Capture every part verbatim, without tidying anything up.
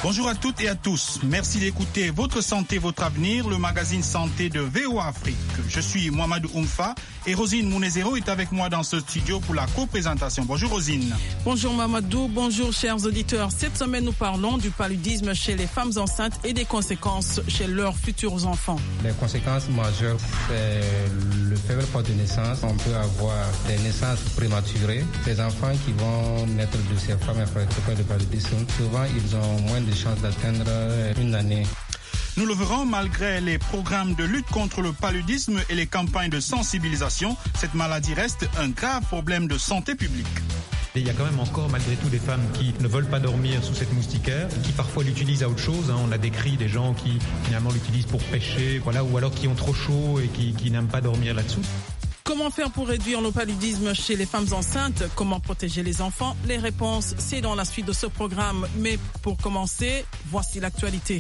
Bonjour à toutes et à tous. Merci d'écouter Votre Santé, Votre Avenir, le magazine santé de V O A Afrique. Je suis Mohamedou Oumfa et Rosine Mounezero est avec moi dans ce studio pour la co-présentation. Bonjour Rosine. Bonjour Mohamedou, bonjour chers auditeurs. Cette semaine, nous parlons du paludisme chez les femmes enceintes et des conséquences chez leurs futurs enfants. Les conséquences majeures, c'est le faible poids de naissance. On peut avoir des naissances prématurées. Les enfants qui vont naître de ces femmes affectées de paludisme, souvent ils ont moins de chances d'atteindre une année. Nous le verrons, malgré les programmes de lutte contre le paludisme et les campagnes de sensibilisation, cette maladie reste un grave problème de santé publique. Et il y a quand même encore malgré tout des femmes qui ne veulent pas dormir sous cette moustiquaire, qui parfois l'utilisent à autre chose. Hein. On a décrit des gens qui finalement l'utilisent pour pêcher, voilà, ou alors qui ont trop chaud et qui, qui n'aiment pas dormir là-dessous. Comment faire pour réduire le paludisme chez les femmes enceintes? Comment protéger les enfants? Les réponses, c'est dans la suite de ce programme. Mais pour commencer, voici l'actualité.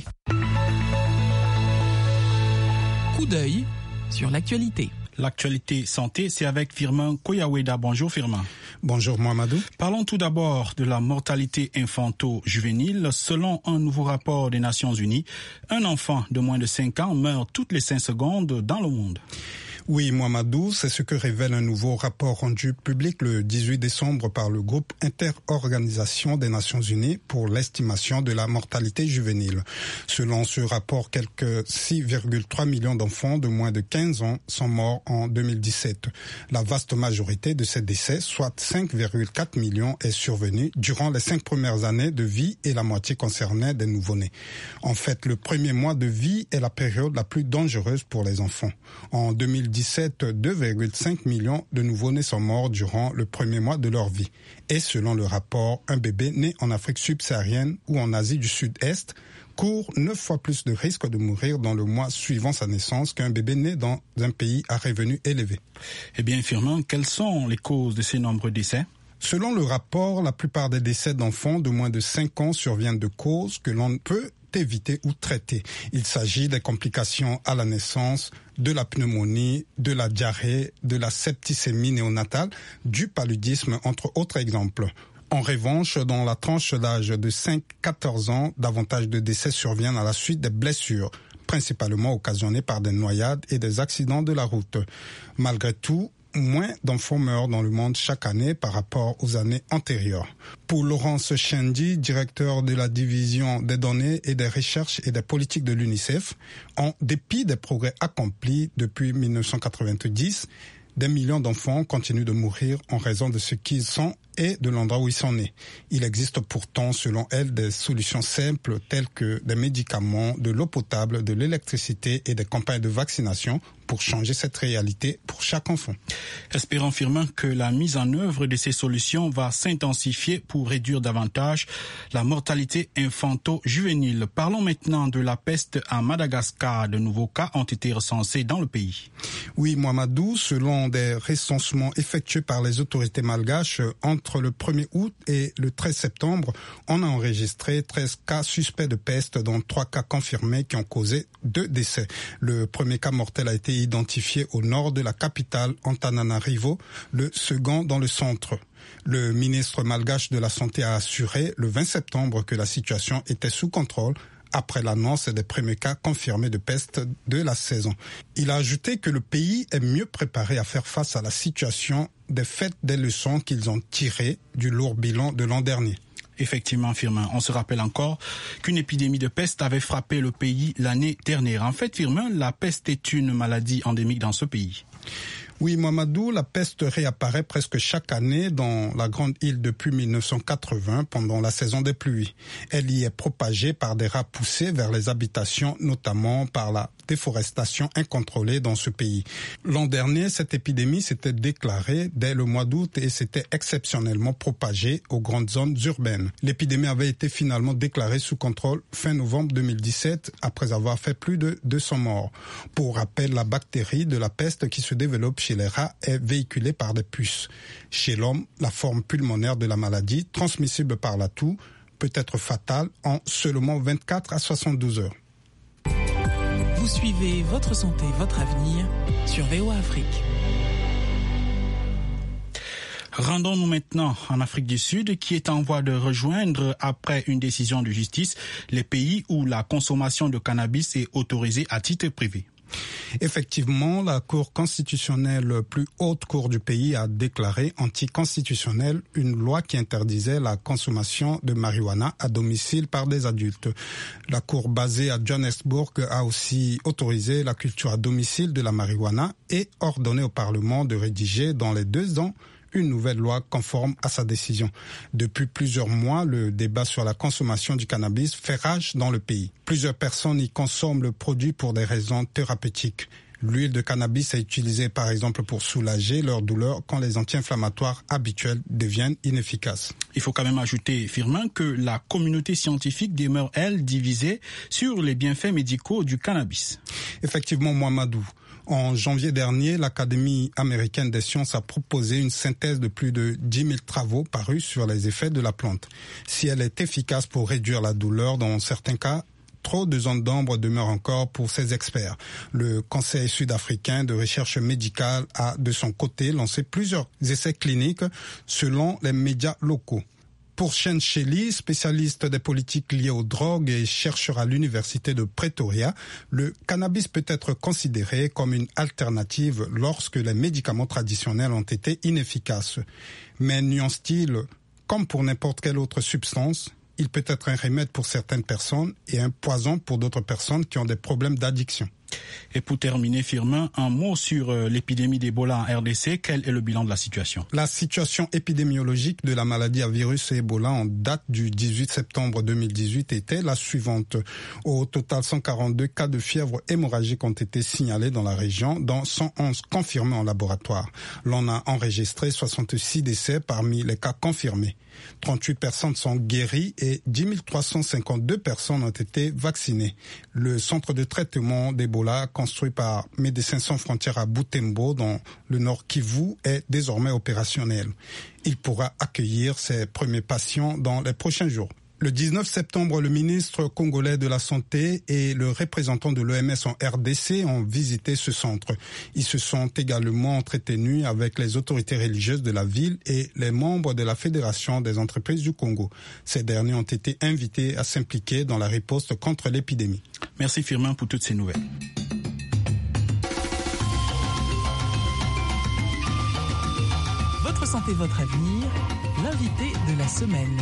Coup d'œil sur l'actualité. L'actualité santé, c'est avec Firmin Koyaweda. Bonjour Firmin. Bonjour Mohamedou. Parlons tout d'abord de la mortalité infanto-juvénile. Selon un nouveau rapport des Nations Unies, un enfant de moins de cinq ans meurt toutes les cinq secondes dans le monde. Oui, Mohamedou, c'est ce que révèle un nouveau rapport rendu public le dix-huit décembre par le groupe Interorganisation des Nations Unies pour l'estimation de la mortalité juvénile. Selon ce rapport, quelques six virgule trois millions d'enfants de moins de quinze ans sont morts en deux mille dix-sept. La vaste majorité de ces décès, soit cinq virgule quatre millions, est survenue durant les cinq premières années de vie et la moitié concernait des nouveau-nés. En fait, le premier mois de vie est la période la plus dangereuse pour les enfants. En deux mille dix-sept, deux virgule cinq millions de nouveau-nés sont morts durant le premier mois de leur vie. Et selon le rapport, un bébé né en Afrique subsaharienne ou en Asie du Sud-Est court neuf fois plus de risques de mourir dans le mois suivant sa naissance qu'un bébé né dans un pays à revenus élevés. Eh bien, Firmin, quelles sont les causes de ces nombreux décès ? Selon le rapport, la plupart des décès d'enfants de moins de cinq ans surviennent de causes que l'on peut éviter ou traiter. Il s'agit des complications à la naissance, de la pneumonie, de la diarrhée, de la septicémie néonatale, du paludisme, entre autres exemples. En revanche, dans la tranche d'âge de cinq à quatorze ans, davantage de décès surviennent à la suite des blessures, principalement occasionnées par des noyades et des accidents de la route. Malgré tout, moins d'enfants meurent dans le monde chaque année par rapport aux années antérieures. Pour Laurence Chendi, directeur de la division des données et des recherches et des politiques de l'UNICEF, en dépit des progrès accomplis depuis mille neuf cent quatre-vingt-dix, des millions d'enfants continuent de mourir en raison de ce qu'ils sont et de l'endroit où ils sont nés. Il existe pourtant, selon elle, des solutions simples telles que des médicaments, de l'eau potable, de l'électricité et des campagnes de vaccination pour changer cette réalité pour chaque enfant. Espérons, Firmin, que la mise en œuvre de ces solutions va s'intensifier pour réduire davantage la mortalité infanto-juvénile. Parlons maintenant de la peste à Madagascar. De nouveaux cas ont été recensés dans le pays. Oui, Mohamedou, selon des recensements effectués par les autorités malgaches, entre le premier août et le treize septembre, on a enregistré treize cas suspects de peste, dont trois cas confirmés qui ont causé deux décès. Le premier cas mortel a été identifié au nord de la capitale, Antananarivo, le second dans le centre. Le ministre malgache de la Santé a assuré le vingt septembre que la situation était sous contrôle après l'annonce des premiers cas confirmés de peste de la saison. Il a ajouté que le pays est mieux préparé à faire face à la situation des faits des leçons qu'ils ont tirées du lourd bilan de l'an dernier. Effectivement, Firmin, on se rappelle encore qu'une épidémie de peste avait frappé le pays l'année dernière. En fait, Firmin, la peste est une maladie endémique dans ce pays. Oui, Mohamedou, la peste réapparaît presque chaque année dans la grande île depuis mille neuf cent quatre-vingts pendant la saison des pluies. Elle y est propagée par des rats poussés vers les habitations, notamment par la déforestation incontrôlée dans ce pays. L'an dernier, cette épidémie s'était déclarée dès le mois d'août et s'était exceptionnellement propagée aux grandes zones urbaines. L'épidémie avait été finalement déclarée sous contrôle fin novembre deux mille dix-sept après avoir fait plus de deux cents morts. Pour rappel, la bactérie de la peste qui se développe chez les rats est véhiculée par des puces. Chez l'homme, la forme pulmonaire de la maladie, transmissible par la toux, peut être fatale en seulement vingt-quatre à soixante-douze heures. Vous suivez Votre Santé, Votre Avenir sur V O A Afrique. Rendons-nous maintenant en Afrique du Sud, qui est en voie de rejoindre, après une décision de justice, les pays où la consommation de cannabis est autorisée à titre privé. Effectivement, la Cour constitutionnelle, plus haute cour du pays, a déclaré anticonstitutionnelle une loi qui interdisait la consommation de marijuana à domicile par des adultes. La Cour basée à Johannesburg a aussi autorisé la culture à domicile de la marijuana et ordonné au Parlement de rédiger dans les deux ans une nouvelle loi conforme à sa décision. Depuis plusieurs mois, le débat sur la consommation du cannabis fait rage dans le pays. Plusieurs personnes y consomment le produit pour des raisons thérapeutiques. L'huile de cannabis est utilisée par exemple pour soulager leur douleur quand les anti-inflammatoires habituels deviennent inefficaces. Il faut quand même ajouter, Firmin, que la communauté scientifique demeure, elle, divisée sur les bienfaits médicaux du cannabis. Effectivement, Mohamedou. En janvier dernier, l'Académie américaine des sciences a proposé une synthèse de plus de dix mille travaux parus sur les effets de la plante. Si elle est efficace pour réduire la douleur, dans certains cas, trop de zones d'ombre demeurent encore pour ces experts. Le Conseil sud-africain de recherche médicale a, de son côté, lancé plusieurs essais cliniques selon les médias locaux. Pour Shane Shelley, spécialiste des politiques liées aux drogues et chercheur à l'université de Pretoria, le cannabis peut être considéré comme une alternative lorsque les médicaments traditionnels ont été inefficaces. Mais nuance-t-il, comme pour n'importe quelle autre substance, il peut être un remède pour certaines personnes et un poison pour d'autres personnes qui ont des problèmes d'addiction. Et pour terminer, Firmin, un mot sur l'épidémie d'Ebola en R D C. Quel est le bilan de la situation? La situation épidémiologique de la maladie à virus et Ebola en date du dix-huit septembre deux mille dix-huit était la suivante. Au total, cent quarante-deux cas de fièvre hémorragique ont été signalés dans la région, dont cent onze confirmés en laboratoire. L'on a enregistré soixante-six décès parmi les cas confirmés. trente-huit personnes sont guéries et dix mille trois cent cinquante-deux personnes ont été vaccinées. Le centre de traitement d'Ebola construit par Médecins sans frontières à Butembo, dans le nord Kivu, est désormais opérationnel. Il pourra accueillir ses premiers patients dans les prochains jours. Le dix-neuf septembre, le ministre congolais de la Santé et le représentant de l'O M S en R D C ont visité ce centre. Ils se sont également entretenus avec les autorités religieuses de la ville et les membres de la Fédération des entreprises du Congo. Ces derniers ont été invités à s'impliquer dans la riposte contre l'épidémie. Merci Firmin pour toutes ces nouvelles. Votre santé, votre avenir, l'invité de la semaine.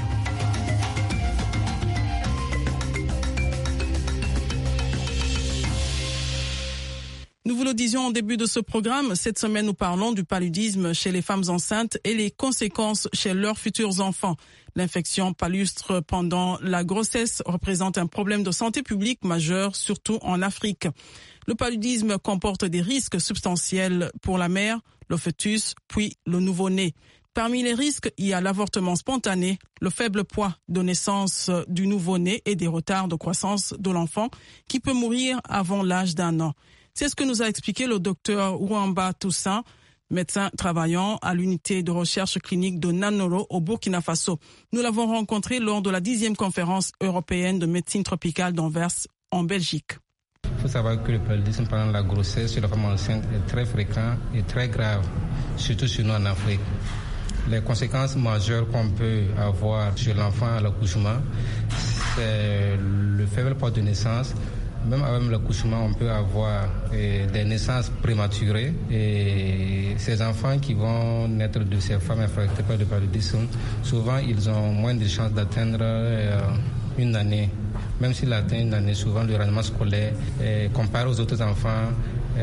Nous vous le disions au début de ce programme, cette semaine nous parlons du paludisme chez les femmes enceintes et les conséquences chez leurs futurs enfants. L'infection palustre pendant la grossesse représente un problème de santé publique majeur, surtout en Afrique. Le paludisme comporte des risques substantiels pour la mère, le fœtus, puis le nouveau-né. Parmi les risques, il y a l'avortement spontané, le faible poids de naissance du nouveau-né et des retards de croissance de l'enfant qui peut mourir avant l'âge d'un an. C'est ce que nous a expliqué le docteur Ouamba Toussaint, médecin travaillant à l'unité de recherche clinique de Nanoro au Burkina Faso. Nous l'avons rencontré lors de la dixième conférence européenne de médecine tropicale d'Anvers en Belgique. Il faut savoir que le paludisme pendant la grossesse chez la femme enceinte est très fréquent et très grave, surtout chez nous en Afrique. Les conséquences majeures qu'on peut avoir chez l'enfant à l'accouchement, c'est le faible poids de naissance. Même avec l'accouchement, on peut avoir eh, des naissances prématurées et ces enfants qui vont naître de ces femmes affectées par le paludisme, souvent ils ont moins de chances d'atteindre euh, une année. Même s'ils atteignent une année, souvent le rendement scolaire, eh, comparé aux autres enfants,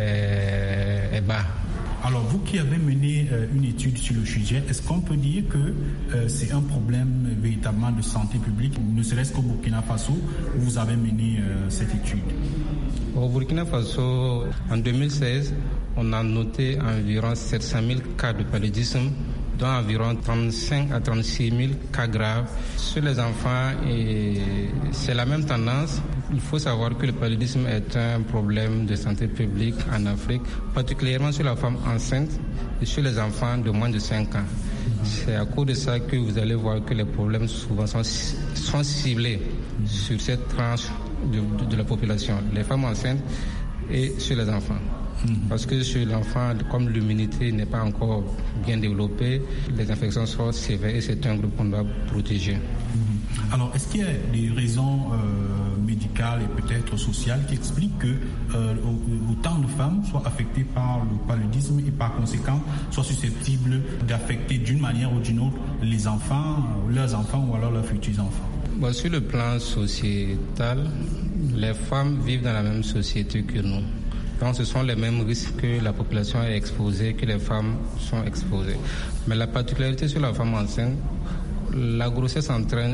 eh, est bas. Alors, vous qui avez mené euh, une étude sur le sujet, est-ce qu'on peut dire que euh, c'est un problème euh, véritablement de santé publique, ne serait-ce qu'au Burkina Faso, où vous avez mené euh, cette étude? Au Burkina Faso, en deux mille seize, on a noté environ sept cent mille cas de paludisme, dont environ trente-cinq à trente-six mille cas graves. Sur les enfants, et c'est la même tendance. Il faut savoir que le paludisme est un problème de santé publique en Afrique, particulièrement sur la femme enceinte et sur les enfants de moins de cinq ans. C'est à cause de ça que vous allez voir que les problèmes souvent sont, sont ciblés sur cette tranche de, de, de la population, les femmes enceintes et sur les enfants. Mmh. Parce que chez l'enfant, comme l'immunité n'est pas encore bien développée, les infections sont sévères et c'est un groupe qu'on doit protéger. Mmh. Alors, est-ce qu'il y a des raisons euh, médicales et peut-être sociales qui expliquent que euh, autant de femmes soient affectées par le paludisme et par conséquent soient susceptibles d'affecter d'une manière ou d'une autre les enfants, leurs enfants ou alors leurs futurs enfants? Bon, sur le plan sociétal, les femmes vivent dans la même société que nous. Donc ce sont les mêmes risques que la population est exposée, que les femmes sont exposées. Mais la particularité sur la femme enceinte, la grossesse entraîne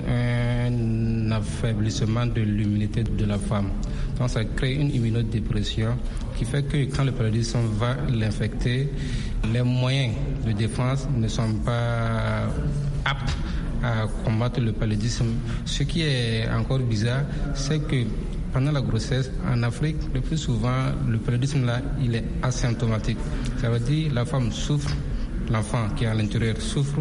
un affaiblissement de l'immunité de la femme. Donc ça crée une immunodépression qui fait que quand le paludisme va l'infecter, les moyens de défense ne sont pas aptes à combattre le paludisme. Ce qui est encore bizarre, c'est que pendant la grossesse, en Afrique, le plus souvent, le paludisme là, il est asymptomatique. Ça veut dire la femme souffre, l'enfant qui est à l'intérieur souffre,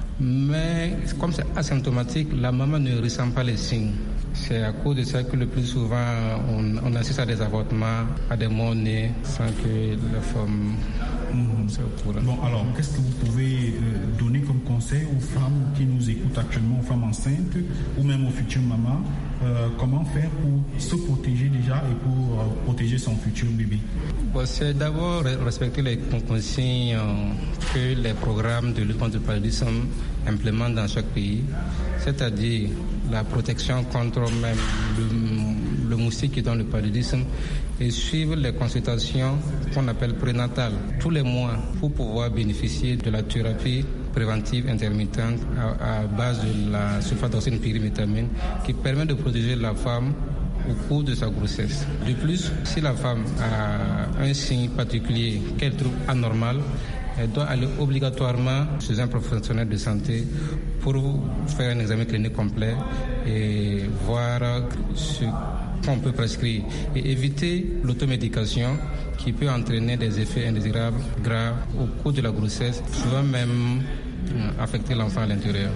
mais comme c'est asymptomatique, la maman ne ressent pas les signes. C'est à cause de ça que le plus souvent, on, on assiste à des avortements, à des morts-nés, sans que la femme mmh. soit au courant. Bon, alors, qu'est-ce que vous pouvez euh, donner comme conseil aux femmes qui nous écoutent actuellement, aux femmes enceintes ou même aux futures mamans, euh, comment faire pour se protéger déjà et pour euh, protéger son futur bébé? Bon, c'est d'abord respecter les consignes euh, que les programmes de lutte contre le paludisme implémentent dans chaque pays, c'est-à-dire la protection contre même le, le moustique qui donne le paludisme et suivre les consultations qu'on appelle prénatales tous les mois pour pouvoir bénéficier de la thérapie préventive intermittente à, à base de la sulfadoxine pyrimétamine qui permet de protéger la femme au cours de sa grossesse. De plus, si la femme a un signe particulier qu'elle trouve anormal, elle doit aller obligatoirement chez un professionnel de santé pour faire un examen clinique complet et voir ce qu'on peut prescrire et éviter l'automédication qui peut entraîner des effets indésirables graves au cours de la grossesse, souvent même affecter l'enfant à l'intérieur.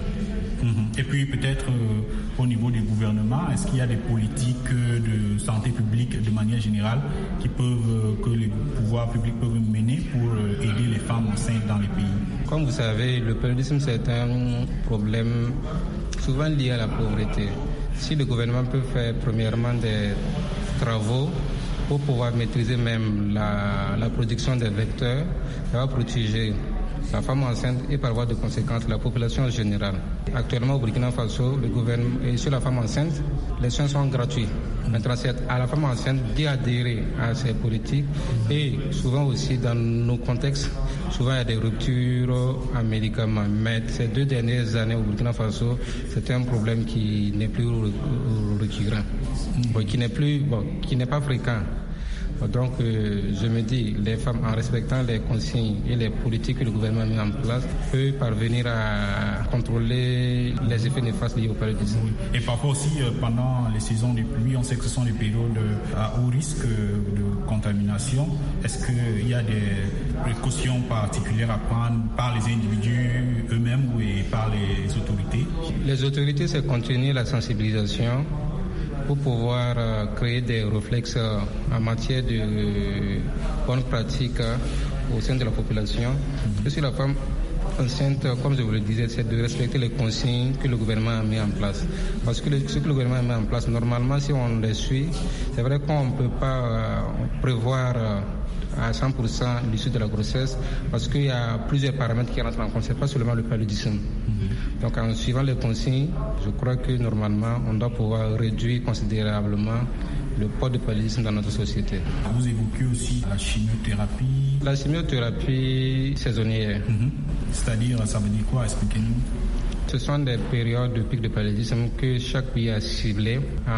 Et puis peut-être euh, au niveau du gouvernement, est-ce qu'il y a des politiques de santé publique de manière générale qui peuvent, euh, que les pouvoirs publics peuvent mener pour euh, aider les femmes enceintes dans les pays? Comme vous savez, le paludisme c'est un problème souvent lié à la pauvreté. Si le gouvernement peut faire premièrement des travaux pour pouvoir maîtriser même la, la production des vecteurs, ça va protéger la femme enceinte et par voie de conséquence la population générale. Actuellement au Burkina Faso, le gouvernement et sur la femme enceinte, les soins sont gratuits. Maintenant, c'est à la femme enceinte d'y adhérer à ces politiques et souvent aussi dans nos contextes, souvent il y a des ruptures en médicaments. Mais ces deux dernières années au Burkina Faso, c'est un problème qui n'est plus récurrent, bon, qui n'est plus, bon, qui n'est pas fréquent. Donc, euh, je me dis, les femmes, en respectant les consignes et les politiques que le gouvernement a mis en place, peuvent parvenir à contrôler les effets néfastes liés au paludisme. Et parfois aussi, euh, pendant les saisons de pluie, on sait que ce sont des périodes à haut risque de contamination. Est-ce qu'il y a des précautions particulières à prendre par les individus eux-mêmes ou par les autorités? Les autorités, c'est continuer la sensibilisation pour pouvoir euh, créer des réflexes euh, en matière de euh, bonnes pratiques euh, au sein de la population. Mm-hmm. Et sur la femme enceinte, comme je vous le disais, c'est de respecter les consignes que le gouvernement a mis en place. Parce que le, ce que le gouvernement a mis en place, normalement, si on les suit, c'est vrai qu'on ne peut pas euh, prévoir euh, à cent pour cent l'issue de la grossesse parce qu'il y a plusieurs paramètres qui rentrent en compte, c'est pas seulement le paludisme. Mm-hmm. Donc en suivant les consignes, je crois que normalement on doit pouvoir réduire considérablement le poids du paludisme dans notre société. Vous évoquez aussi la chimiothérapie. La chimiothérapie saisonnière. Mm-hmm. C'est-à-dire, ça veut dire quoi? Expliquez-nous. Ce sont des périodes de pic de paludisme que chaque pays a ciblé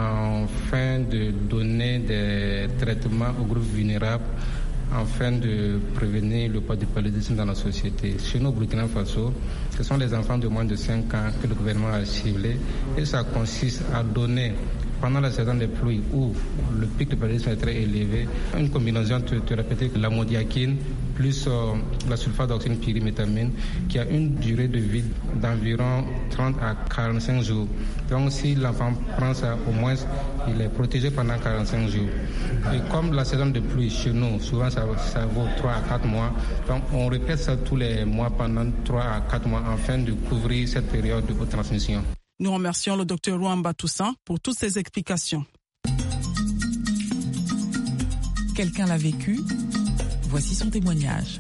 afin de donner des traitements aux groupes vulnérables afin de prévenir le poids du paludisme dans la société. Chez nous, au Burkina Faso, ce sont les enfants de moins de cinq ans que le gouvernement a ciblés et ça consiste à donner pendant la saison des pluies où le pic de paludisme est très élevé, une combinaison, tu, tu répétais, l'amodiaquine plus euh, la sulfate d'oxyne pyrimétamine qui a une durée de vie d'environ trente à quarante-cinq jours. Donc si l'enfant prend ça, au moins il est protégé pendant quarante-cinq jours. Et comme la saison de pluie chez nous, souvent ça, ça vaut trois à quatre mois, donc on répète ça tous les mois pendant trois à quatre mois afin de couvrir cette période de transmission. Nous remercions le docteur Rouamba Toussaint pour toutes ces explications. Quelqu'un l'a vécu? Voici son témoignage.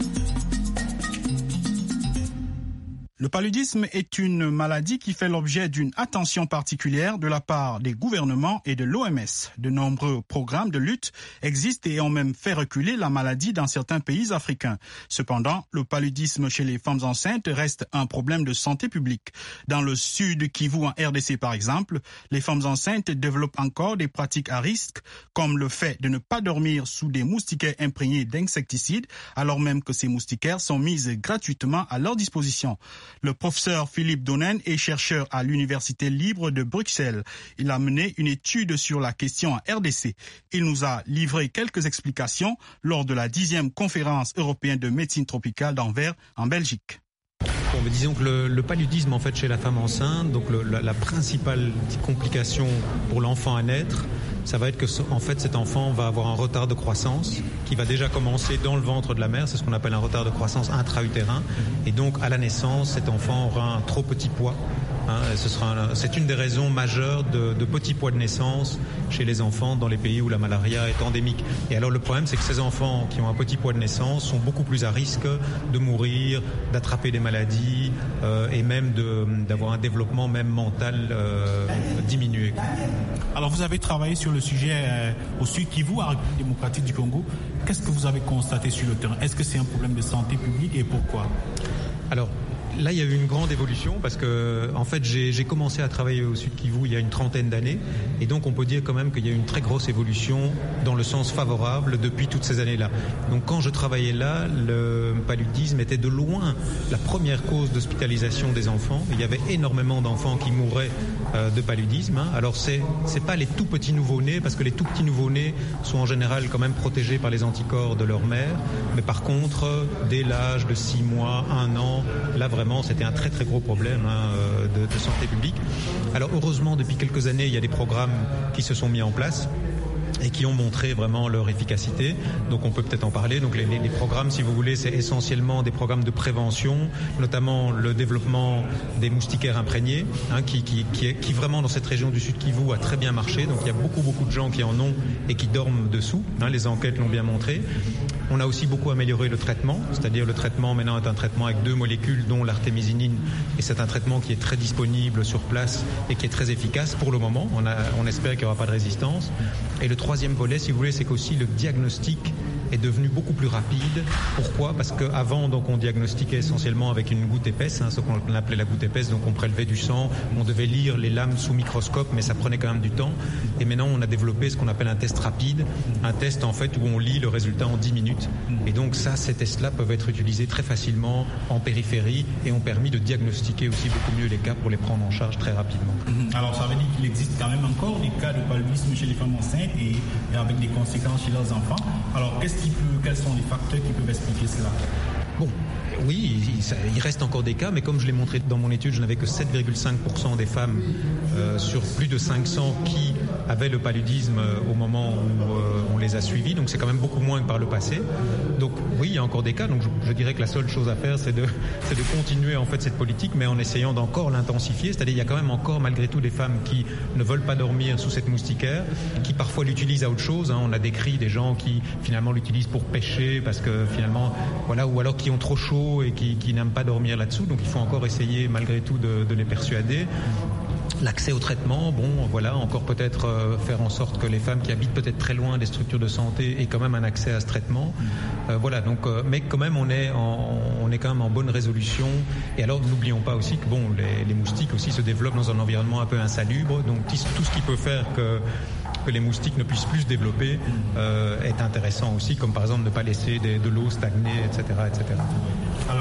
Le paludisme est une maladie qui fait l'objet d'une attention particulière de la part des gouvernements et de l'O M S. De nombreux programmes de lutte existent et ont même fait reculer la maladie dans certains pays africains. Cependant, le paludisme chez les femmes enceintes reste un problème de santé publique. Dans le sud Kivu, en R D C par exemple, les femmes enceintes développent encore des pratiques à risque, comme le fait de ne pas dormir sous des moustiquaires imprégnés d'insecticides, alors même que ces moustiquaires sont mises gratuitement à leur disposition. Le professeur Philippe Donen est chercheur à l'Université libre de Bruxelles. Il a mené une étude sur la question en R D C. Il nous a livré quelques explications lors de la dixième conférence européenne de médecine tropicale d'Anvers, en Belgique. Bon, mais disons que le, le paludisme en fait chez la femme enceinte, donc le, la, la principale complication pour l'enfant à naître, ça va être que en fait cet enfant va avoir un retard de croissance qui va déjà commencer dans le ventre de la mère, c'est ce qu'on appelle un retard de croissance intra-utérin, et donc à la naissance cet enfant aura un trop petit poids. Hein, ce sera un, c'est une des raisons majeures de, de petits poids de naissance chez les enfants dans les pays où la malaria est endémique. Et alors le problème, c'est que ces enfants qui ont un petit poids de naissance sont beaucoup plus à risque de mourir, d'attraper des maladies euh, et même de, d'avoir un développement même mental euh, diminué. Alors vous avez travaillé sur le sujet euh, au Sud Kivu, à la République démocratique du Congo. Qu'est-ce que vous avez constaté sur le terrain? Est-ce que c'est un problème de santé publique et pourquoi? Alors, là, il y a eu une grande évolution parce que, en fait, j'ai, j'ai commencé à travailler au Sud Kivu il y a une trentaine d'années, et donc on peut dire quand même qu'il y a eu une très grosse évolution dans le sens favorable depuis toutes ces années-là. Donc, quand je travaillais là, le paludisme était de loin la première cause d'hospitalisation des enfants. Il y avait énormément d'enfants qui mouraient euh, de paludisme. Hein. Alors, c'est c'est pas les tout petits nouveau-nés, parce que les tout petits nouveau-nés sont en général quand même protégés par les anticorps de leur mère, mais par contre, dès l'âge de six mois, un an, là vraiment Vraiment, c'était un très très gros problème hein, de, de santé publique. Alors heureusement, depuis quelques années, il y a des programmes qui se sont mis en place et qui ont montré vraiment leur efficacité. Donc on peut peut-être en parler. Donc les, les, les programmes, si vous voulez, c'est essentiellement des programmes de prévention, notamment le développement des moustiquaires imprégnés, hein, qui, qui, qui, est, qui vraiment dans cette région du Sud Kivu a très bien marché. Donc il y a beaucoup beaucoup de gens qui en ont et qui dorment dessous. Hein, les enquêtes l'ont bien montré. On a aussi beaucoup amélioré le traitement, c'est-à-dire le traitement maintenant est un traitement avec deux molécules, dont l'artémisinine, et c'est un traitement qui est très disponible sur place et qui est très efficace pour le moment. On, a, on espère qu'il n'y aura pas de résistance. Et le troisième volet, si vous voulez, c'est qu'aussi le diagnostic est devenu beaucoup plus rapide. Pourquoi? Parce qu'avant, donc, on diagnostiquait essentiellement avec une goutte épaisse, hein, ce qu'on appelait la goutte épaisse, donc on prélevait du sang, on devait lire les lames sous microscope, mais ça prenait quand même du temps. Et maintenant, on a développé ce qu'on appelle un test rapide, un test en fait où on lit le résultat en dix minutes. Et donc ça, ces tests-là peuvent être utilisés très facilement en périphérie et ont permis de diagnostiquer aussi beaucoup mieux les cas pour les prendre en charge très rapidement. Alors ça veut dire qu'il existe quand même encore des cas de paludisme chez les femmes enceintes et, et avec des conséquences chez leurs enfants. Alors qu'est-ce qui peut, quels sont les facteurs qui peuvent expliquer cela? Bon, oui, il, ça, il reste encore des cas, mais comme je l'ai montré dans mon étude, je n'avais que sept virgule cinq pour cent des femmes euh, sur plus de cinq cents qui avaient le paludisme euh, au moment où euh, on les a suivis, donc c'est quand même beaucoup moins que par le passé. Donc oui, il y a encore des cas, donc je, je dirais que la seule chose à faire, c'est de, c'est de continuer en fait cette politique, mais en essayant d'encore l'intensifier, c'est-à-dire il y a quand même encore malgré tout des femmes qui ne veulent pas dormir sous cette moustiquaire, qui parfois l'utilisent à autre chose, hein. On a décrit des gens qui finalement l'utilisent pour pêcher, parce que finalement, voilà, ou alors qui ont trop chaud et qui, qui n'aiment pas dormir là-dessous, donc il faut encore essayer malgré tout de, de les persuader. L'accès au traitement, bon, voilà, encore peut-être euh, faire en sorte que les femmes qui habitent peut-être très loin des structures de santé aient quand même un accès à ce traitement. Euh, voilà, donc, euh, mais quand même, on est, en, on est quand même en bonne résolution. Et alors, n'oublions pas aussi que bon, les, les moustiques aussi se développent dans un environnement un peu insalubre. Donc, tout ce qui peut faire que que les moustiques ne puissent plus se développer euh, est intéressant aussi, comme par exemple ne pas laisser des, de l'eau stagner, et cetera, et cetera. Alors,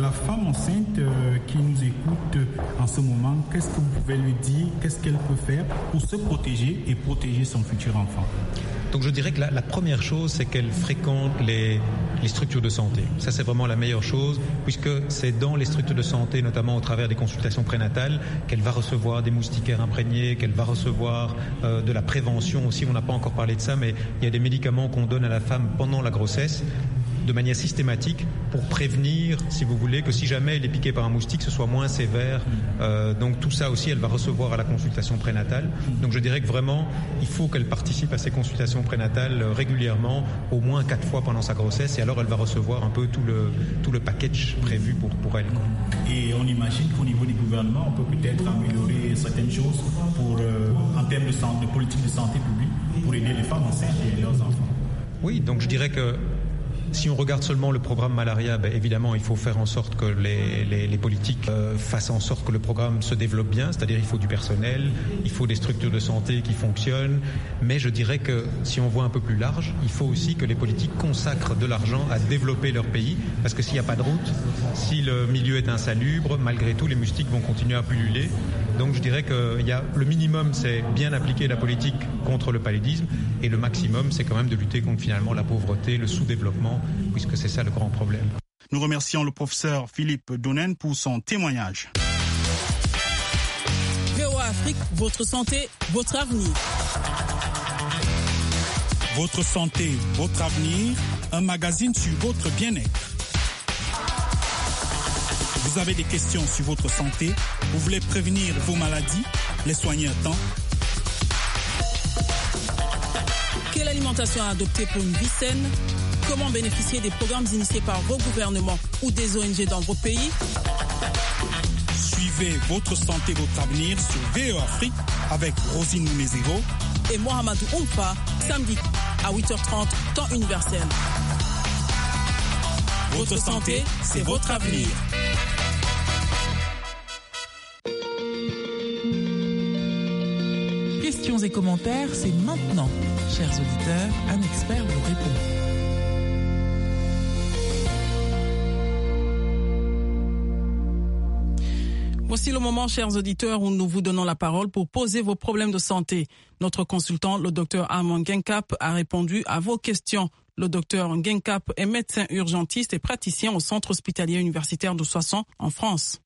la femme enceinte euh, qui nous écoute en ce moment, qu'est-ce que vous pouvez lui dire, qu'est-ce qu'elle peut faire pour se protéger et protéger son futur enfant? Donc je dirais que la, la première chose, c'est qu'elle fréquente les, les structures de santé. Ça, c'est vraiment la meilleure chose, puisque c'est dans les structures de santé, notamment au travers des consultations prénatales, qu'elle va recevoir des moustiquaires imprégnés, qu'elle va recevoir euh, de la prévention aussi. On n'a pas encore parlé de ça, mais il y a des médicaments qu'on donne à la femme pendant la grossesse, de manière systématique, pour prévenir, si vous voulez, que si jamais elle est piquée par un moustique, ce soit moins sévère. Euh, donc tout ça aussi, elle va recevoir à la consultation prénatale. Donc je dirais que vraiment, il faut qu'elle participe à ces consultations prénatales régulièrement, au moins quatre fois pendant sa grossesse, et alors elle va recevoir un peu tout le, tout le package prévu pour, pour elle. Et on imagine qu'au niveau du gouvernement, on peut peut-être améliorer certaines choses pour, euh, en termes de, santé, de politique de santé publique pour aider les femmes enceintes et leurs enfants. Oui, donc je dirais que si on regarde seulement le programme malaria, ben évidemment, il faut faire en sorte que les, les, les politiques euh, fassent en sorte que le programme se développe bien, c'est-à-dire il faut du personnel, il faut des structures de santé qui fonctionnent, mais je dirais que si on voit un peu plus large, il faut aussi que les politiques consacrent de l'argent à développer leur pays, parce que s'il n'y a pas de route, si le milieu est insalubre, malgré tout, les moustiques vont continuer à pulluler. Donc je dirais que il y a, le minimum, c'est bien appliquer la politique contre le paludisme, et le maximum, c'est quand même de lutter contre finalement la pauvreté, le sous-développement, puisque c'est ça le grand problème. Nous remercions le professeur Philippe Donen pour son témoignage. V O A Afrique, votre santé, votre avenir. Votre santé, votre avenir, un magazine sur votre bien-être. Vous avez des questions sur votre santé, vous voulez prévenir vos maladies, les soigner à temps. Quelle alimentation adopter pour une vie saine? Comment bénéficier des programmes initiés par vos gouvernements ou des O N G dans vos pays? Suivez votre santé, votre avenir sur V O A Afrique avec Rosine Mounezero et Mohamedou Oumfa, samedi à huit heures trente, temps universel. Votre santé, c'est votre avenir. Questions et commentaires, c'est maintenant. Chers auditeurs, un expert vous répond. Voici le moment, chers auditeurs, où nous vous donnons la parole pour poser vos problèmes de santé. Notre consultant, le docteur Armand Ngenkap, a répondu à vos questions. Le docteur Ngenkap est médecin urgentiste et praticien au centre hospitalier universitaire de Soissons, en France.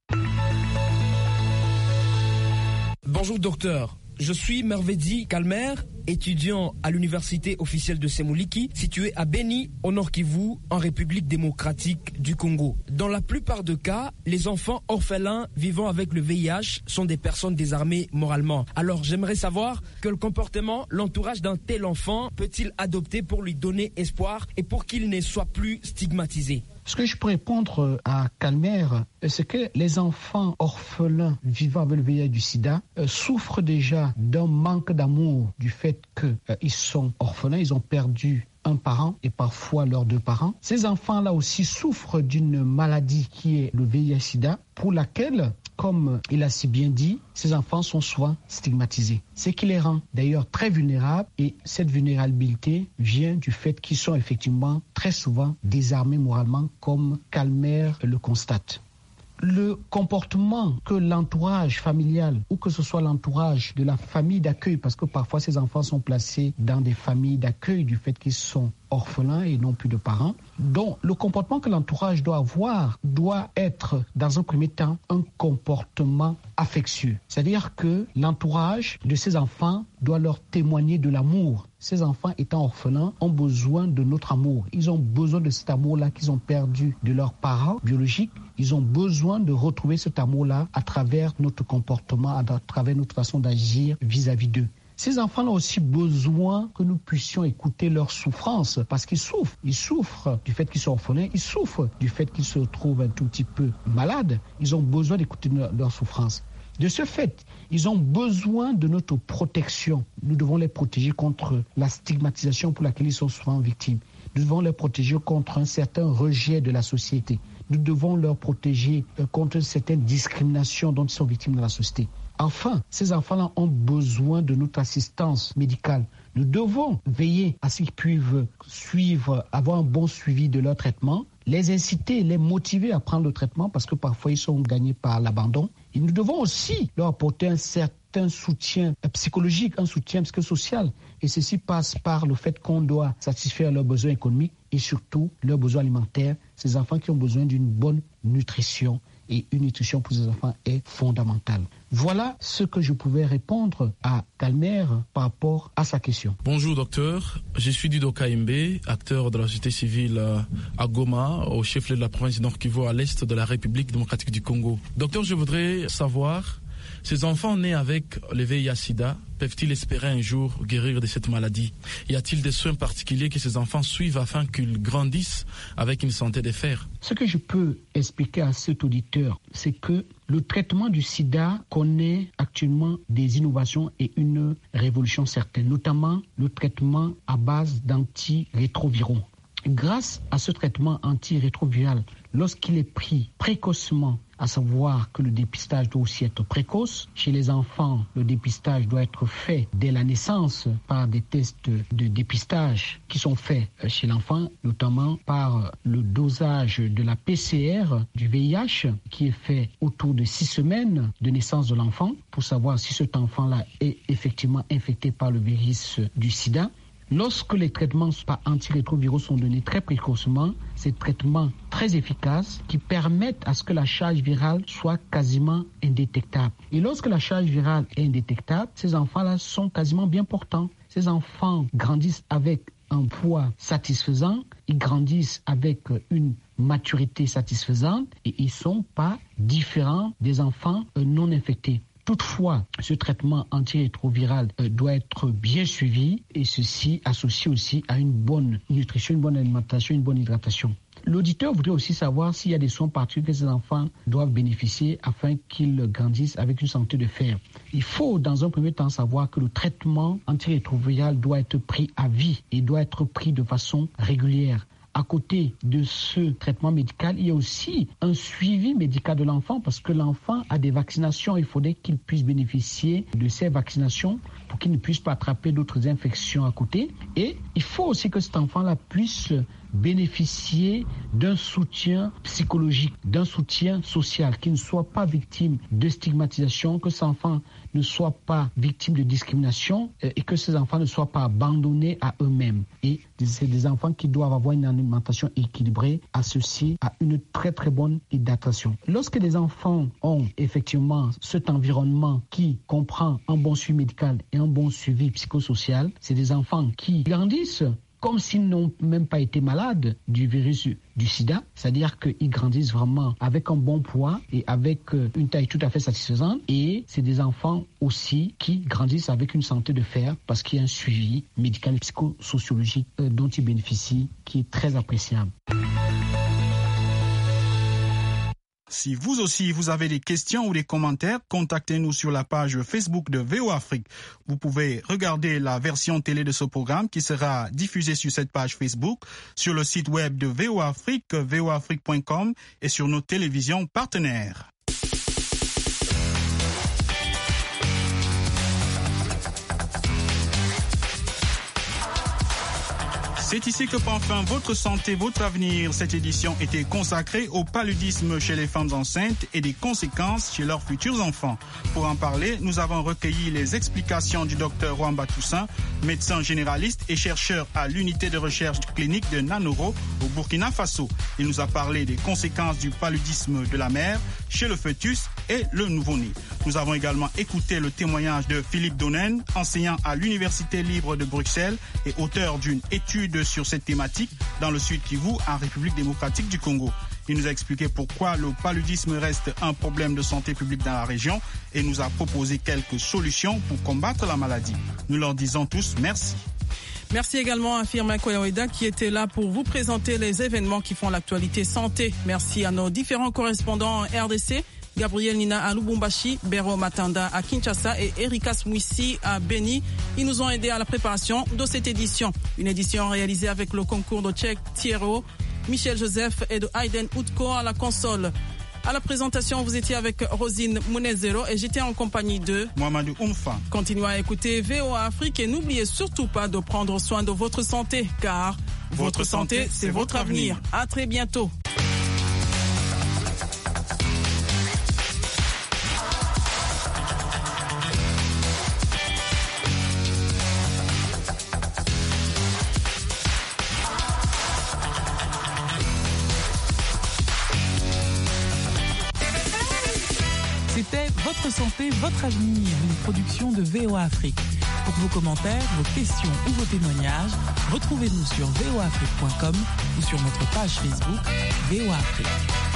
Bonjour docteur. Je suis Mervedi Kalmer, étudiant à l'université officielle de Semuliki, située à Beni, au Nord Kivu, en République démocratique du Congo. Dans la plupart des cas, les enfants orphelins vivant avec le V I H sont des personnes désarmées moralement. Alors j'aimerais savoir quel comportement l'entourage d'un tel enfant peut-il adopter pour lui donner espoir et pour qu'il ne soit plus stigmatisé. Ce que je peux répondre à Calmer, c'est que les enfants orphelins vivant avec le V I H du sida euh, souffrent déjà d'un manque d'amour du fait qu'ils euh, sont orphelins, ils ont perdu un parent et parfois leurs deux parents. Ces enfants-là aussi souffrent d'une maladie qui est le V I H sida, pour laquelle, comme il a si bien dit, ces enfants sont souvent stigmatisés. Ce qui les rend d'ailleurs très vulnérables, et cette vulnérabilité vient du fait qu'ils sont effectivement très souvent désarmés moralement, comme Calmer le constate. Le comportement que l'entourage familial, ou que ce soit l'entourage de la famille d'accueil, parce que parfois ces enfants sont placés dans des familles d'accueil du fait qu'ils sont orphelins et non plus de parents. Donc le comportement que l'entourage doit avoir doit être dans un premier temps un comportement affectueux. C'est-à-dire que l'entourage de ces enfants doit leur témoigner de l'amour. Ces enfants étant orphelins ont besoin de notre amour. Ils ont besoin de cet amour-là qu'ils ont perdu de leurs parents biologiques. Ils ont besoin de retrouver cet amour-là à travers notre comportement, à travers notre façon d'agir vis-à-vis d'eux. Ces enfants ont aussi besoin que nous puissions écouter leurs souffrances, parce qu'ils souffrent. Ils souffrent du fait qu'ils sont orphelins, ils souffrent du fait qu'ils se trouvent un tout petit peu malades. Ils ont besoin d'écouter leurs souffrances. De ce fait, ils ont besoin de notre protection. Nous devons les protéger contre la stigmatisation pour laquelle ils sont souvent victimes. Nous devons les protéger contre un certain rejet de la société. Nous devons leur protéger contre certaines discriminations dont ils sont victimes dans la société. Enfin, ces enfants-là ont besoin de notre assistance médicale. Nous devons veiller à ce qu'ils puissent suivre, avoir un bon suivi de leur traitement, les inciter, les motiver à prendre le traitement parce que parfois ils sont gagnés par l'abandon. Et nous devons aussi leur apporter un certain soutien psychologique, un soutien psychosocial. Et ceci passe par le fait qu'on doit satisfaire leurs besoins économiques et surtout leurs besoins alimentaires. Ces enfants qui ont besoin d'une bonne nutrition. Et une nutrition pour ces enfants est fondamentale. Voilà ce que je pouvais répondre à Calmer par rapport à sa question. Bonjour docteur, je suis Dido Kaimbe, acteur de la société civile à Goma, au chef-lieu de la province du Nord Kivu, à l'est de la République démocratique du Congo. Docteur, je voudrais savoir, ces enfants nés avec le V I H sida, peuvent-ils espérer un jour guérir de cette maladie? Y a-t-il des soins particuliers que ces enfants suivent afin qu'ils grandissent avec une santé de fer? Ce que je peux expliquer à cet auditeur, c'est que le traitement du sida connaît actuellement des innovations et une révolution certaine, notamment le traitement à base d'antirétroviraux. Grâce à ce traitement antirétroviral, lorsqu'il est pris précocement, à savoir que le dépistage doit aussi être précoce. Chez les enfants, le dépistage doit être fait dès la naissance par des tests de dépistage qui sont faits chez l'enfant, notamment par le dosage de la P C R du V I H qui est fait autour de six semaines de naissance de l'enfant pour savoir si cet enfant-là est effectivement infecté par le virus du sida. Lorsque les traitements par antirétroviraux sont donnés très précocement, ces traitements très efficaces qui permettent à ce que la charge virale soit quasiment indétectable. Et lorsque la charge virale est indétectable, ces enfants-là sont quasiment bien portants. Ces enfants grandissent avec un poids satisfaisant, ils grandissent avec une maturité satisfaisante et ils ne sont pas différents des enfants non infectés. Toutefois, ce traitement antirétroviral doit être bien suivi et ceci associé aussi à une bonne nutrition, une bonne alimentation, une bonne hydratation. L'auditeur voudrait aussi savoir s'il y a des soins particuliers que ces enfants doivent bénéficier afin qu'ils grandissent avec une santé de fer. Il faut dans un premier temps savoir que le traitement antirétroviral doit être pris à vie et doit être pris de façon régulière. À côté de ce traitement médical, il y a aussi un suivi médical de l'enfant parce que l'enfant a des vaccinations. Il faudrait qu'il puisse bénéficier de ces vaccinations pour qu'il ne puisse pas attraper d'autres infections à côté. Et il faut aussi que cet enfant-là puisse bénéficier d'un soutien psychologique, d'un soutien social, qu'il ne soit pas victime de stigmatisation, que cet enfant ne soit pas victime de discrimination et que ces enfants ne soient pas abandonnés à eux-mêmes. Et c'est des enfants qui doivent avoir une alimentation équilibrée associée à une très très bonne hydratation. Lorsque les enfants ont effectivement cet environnement qui comprend un bon suivi médical et un bon suivi psychosocial, c'est des enfants qui grandissent comme s'ils n'ont même pas été malades du virus du sida, c'est-à-dire qu'ils grandissent vraiment avec un bon poids et avec une taille tout à fait satisfaisante. Et c'est des enfants aussi qui grandissent avec une santé de fer parce qu'il y a un suivi médical et psychosociologique dont ils bénéficient qui est très appréciable. Si vous aussi, vous avez des questions ou des commentaires, contactez-nous sur la page Facebook de V O Afrique. Vous pouvez regarder la version télé de ce programme qui sera diffusée sur cette page Facebook, sur le site web de V O Afrique, v o afrique point com et sur nos télévisions partenaires. C'est ici que prend fin votre santé, votre avenir. Cette édition était consacrée au paludisme chez les femmes enceintes et des conséquences chez leurs futurs enfants. Pour en parler, nous avons recueilli les explications du docteur Wamba Toussaint, médecin généraliste et chercheur à l'unité de recherche clinique de Nanoro au Burkina Faso. Il nous a parlé des conséquences du paludisme de la mère chez le fœtus et le nouveau-né. Nous avons également écouté le témoignage de Philippe Donen, enseignant à l'Université libre de Bruxelles et auteur d'une étude sur cette thématique dans le Sud Kivu, en République démocratique du Congo. Il nous a expliqué pourquoi le paludisme reste un problème de santé publique dans la région et nous a proposé quelques solutions pour combattre la maladie. Nous leur disons tous merci. Merci également à Firmin Koyaoueda qui était là pour vous présenter les événements qui font l'actualité santé. Merci à nos différents correspondants en R D C. Gabriel Nina à Lubumbashi, Bero Matanda à Kinshasa et Erika Smouissi à Beni. Ils nous ont aidés à la préparation de cette édition. Une édition réalisée avec le concours de Tchèque Thierro, Michel Joseph et de Hayden Outko à la console. À la présentation, vous étiez avec Rosine Mounezero et j'étais en compagnie de Mohamedou Oumfa. Continuez à écouter V O A Afrique et n'oubliez surtout pas de prendre soin de votre santé car votre, votre santé, santé c'est votre avenir. avenir. À très bientôt. Votre santé, votre avenir, une production de V O A Afrique. Pour vos commentaires, vos questions ou vos témoignages, retrouvez-nous sur v o a afrique point com ou sur notre page Facebook V O A Afrique.